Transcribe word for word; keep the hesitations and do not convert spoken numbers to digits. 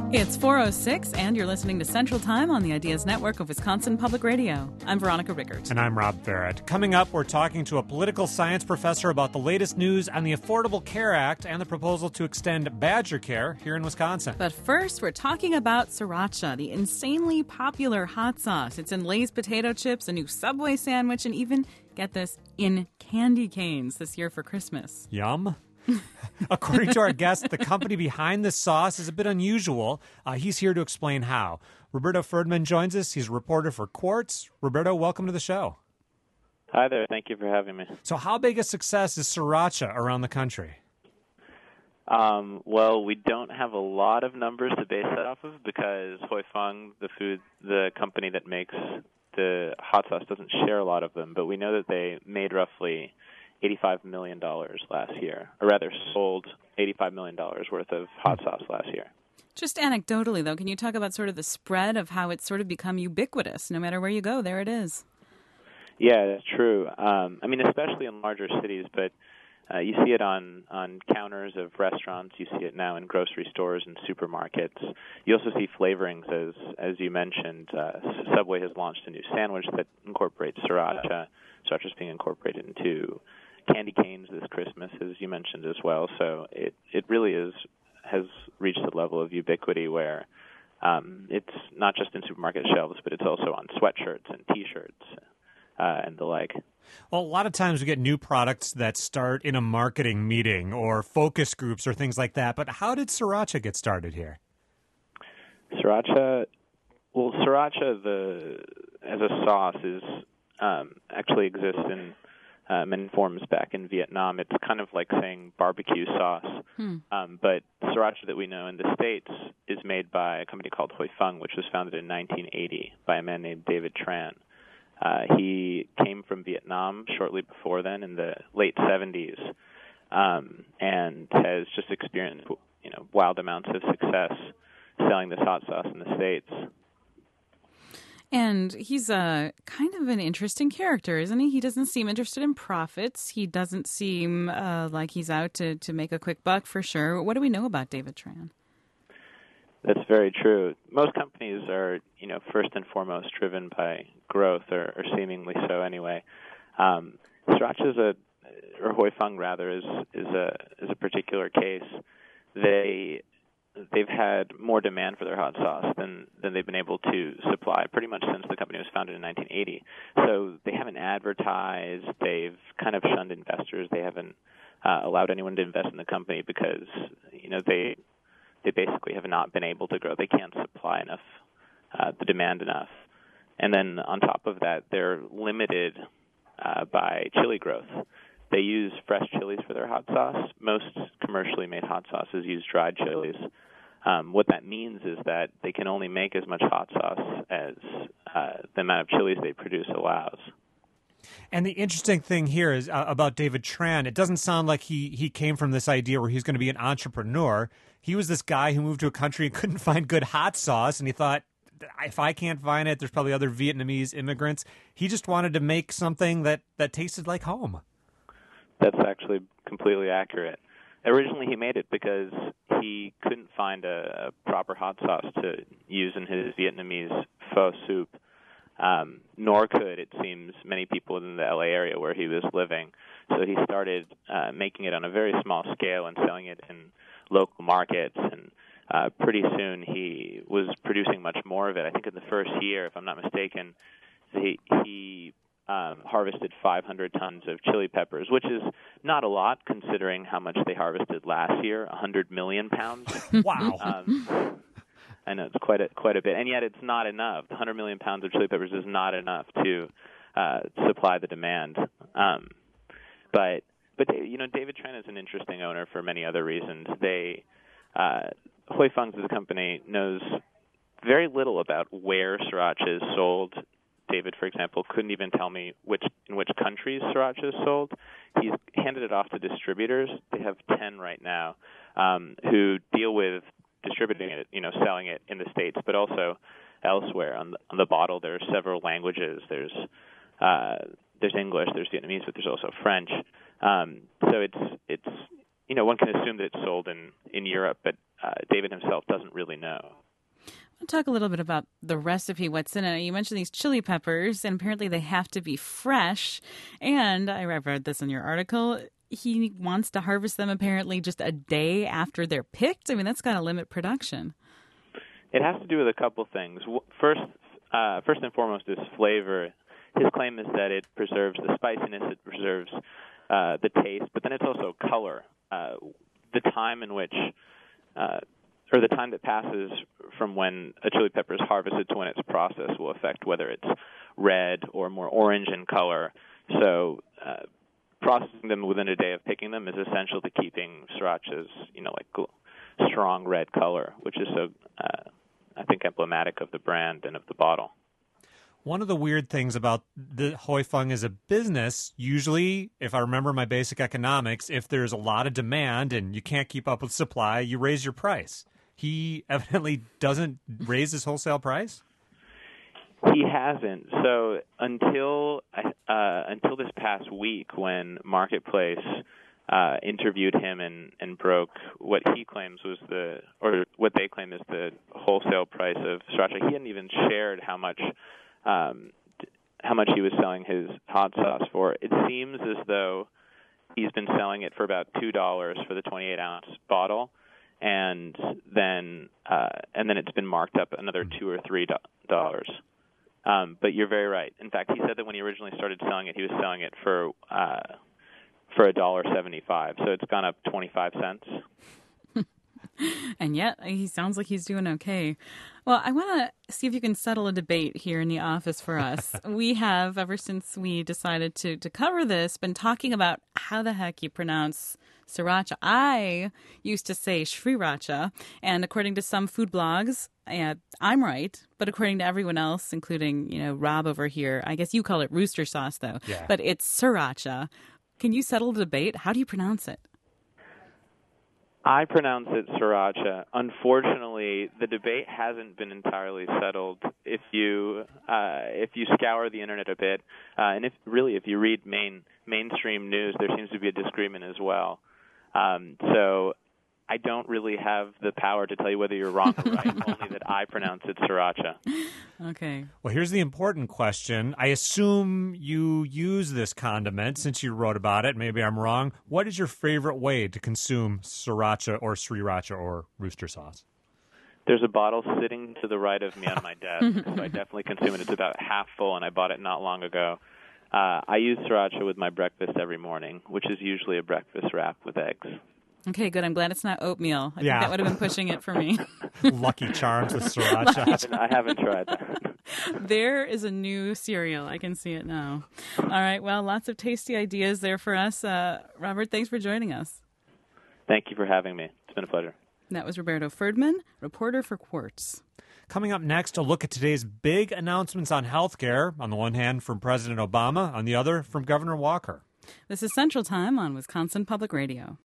It's four oh six, and you're listening to Central Time on the Ideas Network of Wisconsin Public Radio. I'm Veronica Rickert. And I'm Rob Barrett. Coming up, we're talking to a political science professor about the latest news on the Affordable Care Act and the proposal to extend Badger Care here in Wisconsin. But first, we're talking about Sriracha, the insanely popular hot sauce. It's in Lay's potato chips, a new Subway sandwich, and even, get this, in candy canes this year for Christmas. Yum. According to our guest, the company behind this sauce is a bit unusual. Uh, he's here to explain how. Roberto Ferdman joins us. He's a reporter for Quartz. Roberto, welcome to the show. Hi there. Thank you for having me. So how big a success is Sriracha around the country? Um, well, we don't have a lot of numbers to base that off of because Huy Fong, the food, the company that makes the hot sauce, doesn't share a lot of them. But we know that they made roughly eighty-five million dollars last year, or rather sold eighty-five million dollars worth of hot sauce last year. Just anecdotally, though, can you talk about sort of the spread of how it's sort of become ubiquitous? No matter where you go, there it is. Yeah, that's true. Um, I mean, especially in larger cities, but uh, you see it on, on counters of restaurants. You see it now in grocery stores and supermarkets. You also see flavorings, as as you mentioned. Uh, Subway has launched a new sandwich that incorporates Sriracha. Sriracha's being incorporated into candy canes this Christmas, as you mentioned as well. So it, it really is has reached a level of ubiquity where um, it's not just in supermarket shelves, but it's also on sweatshirts and T-shirts uh, and the like. Well, a lot of times we get new products that start in a marketing meeting or focus groups or things like that. But how did Sriracha get started here? Sriracha, well, Sriracha the as a sauce is um, actually exists in Uh, many forms back in Vietnam. It's kind of like saying barbecue sauce. Hmm. Um, but Sriracha that we know in the States is made by a company called Huy Fong, which was founded in nineteen eighty by a man named David Tran. Uh, he came from Vietnam shortly before then in the late seventies um, and has just experienced you know, wild amounts of success selling this hot sauce in the States. And he's a kind of an interesting character, isn't he? He doesn't seem interested in profits. He doesn't seem uh, like he's out to, to make a quick buck for sure. What do we know about David Tran? That's very true. Most companies are, you know, first and foremost driven by growth, or, or seemingly so anyway. Um, Sriracha is a, or Huy Fong rather, is is a is a particular case. They they've had more demand for their hot sauce than, than they've been able to supply pretty much since the company was founded in nineteen eighty. So they haven't advertised. They've kind of shunned investors. They haven't uh, allowed anyone to invest in the company because, you know, they they basically have not been able to grow. They can't supply enough, uh, the demand enough. And then on top of that, they're limited uh, by chili growth. They use fresh chilies for their hot sauce. Most commercially made hot sauces use dried chilies. Um, what that means is that they can only make as much hot sauce as uh, the amount of chilies they produce allows. And the interesting thing here is uh, about David Tran. It doesn't sound like he, he came from this idea where he's going to be an entrepreneur. He was this guy who moved to a country and couldn't find good hot sauce, and he thought, if I can't find it, there's probably other Vietnamese immigrants. He just wanted to make something that, that tasted like home. That's actually completely accurate. Originally, he made it because he couldn't find a, a proper hot sauce to use in his Vietnamese pho soup, um, nor could, it seems, many people in the L A area where he was living. So he started uh, making it on a very small scale and selling it in local markets, and uh, pretty soon he was producing much more of it. I think in the first year, if I'm not mistaken, he, he Um, harvested five hundred tons of chili peppers, which is not a lot considering how much they harvested last year, one hundred million pounds. Wow. Um, I know, it's quite a, quite a bit. And yet it's not enough. one hundred million pounds of chili peppers is not enough to uh, supply the demand. Um, but, but you know, David Tran is an interesting owner for many other reasons. They, uh, Huy Fong as a company knows very little about where Sriracha is sold. David, for example, couldn't even tell me which in which countries Sriracha is sold. He's handed it off to distributors. They have ten right now um, who deal with distributing it, you know, selling it in the States, but also elsewhere. On the, on the bottle, there are several languages. There's uh, there's English, there's Vietnamese, but there's also French. Um, so it's it's you know one can assume that it's sold in in Europe, but uh, David himself doesn't really know. We'll talk a little bit about the recipe, what's in it. You mentioned these chili peppers, and apparently they have to be fresh. And I read this in your article. He wants to harvest them apparently just a day after they're picked. I mean, that's got to limit production. It has to do with a couple things. First, uh, first and foremost is flavor. His claim is that it preserves the spiciness, it preserves uh, the taste, but then it's also color. Uh, the time in which, uh, or the time that passes from when a chili pepper is harvested to when it's processed will affect whether it's red or more orange in color. So uh, processing them within a day of picking them is essential to keeping sriracha's, you know, like strong red color, which is so, uh, I think, emblematic of the brand and of the bottle. One of the weird things about the Huy Fong as a business, usually, if I remember my basic economics, if there's a lot of demand and you can't keep up with supply, you raise your price. He evidently doesn't raise his wholesale price? He hasn't. So until uh, until this past week when Marketplace uh, interviewed him and, and broke what he claims was the, or what they claim is the wholesale price of sriracha, he hadn't even shared how much Um, how much he was selling his hot sauce for. It seems as though he's been selling it for about two dollars for the twenty-eight ounce bottle, and then uh, and then it's been marked up another two or three dollars. Um, but you're very right. In fact, he said that when he originally started selling it, he was selling it for uh, for a dollar seventy-five. So it's gone up twenty-five cents. And yet, he sounds like he's doing okay. Well, I want to see if you can settle a debate here in the office for us. We have, ever since we decided to, to cover this, been talking about how the heck you pronounce sriracha. I used to say sriracha, and according to some food blogs, uh, I'm right. But according to everyone else, including, you know, Rob over here, I guess you call it rooster sauce, though. Yeah. But it's sriracha. Can you settle the debate? How do you pronounce it? I pronounce it sriracha. Unfortunately, the debate hasn't been entirely settled. If you uh, if you scour the internet a bit, uh, and if really if you read main mainstream news, there seems to be a disagreement as well. Um, so I don't really have the power to tell you whether you're wrong or right. Only that I pronounce it sriracha. Okay. Well, here's the important question. I assume you use this condiment since you wrote about it. Maybe I'm wrong. What is your favorite way to consume sriracha or sriracha or rooster sauce? There's a bottle sitting to the right of me on my desk, so I definitely consume it. It's about half full, and I bought it not long ago. Uh, I use sriracha with my breakfast every morning, which is usually a breakfast wrap with eggs. Okay, good. I'm glad it's not oatmeal. I Yeah. think that would have been pushing it for me. Lucky Charms with sriracha. I haven't tried that. There is a new cereal. I can see it now. All right. Well, lots of tasty ideas there for us. Uh, Robert, thanks for joining us. Thank you for having me. It's been a pleasure. That was Roberto Ferdman, reporter for Quartz. Coming up next, a look at today's big announcements on healthcare. On the one hand, from President Obama. On the other, from Governor Walker. This is Central Time on Wisconsin Public Radio.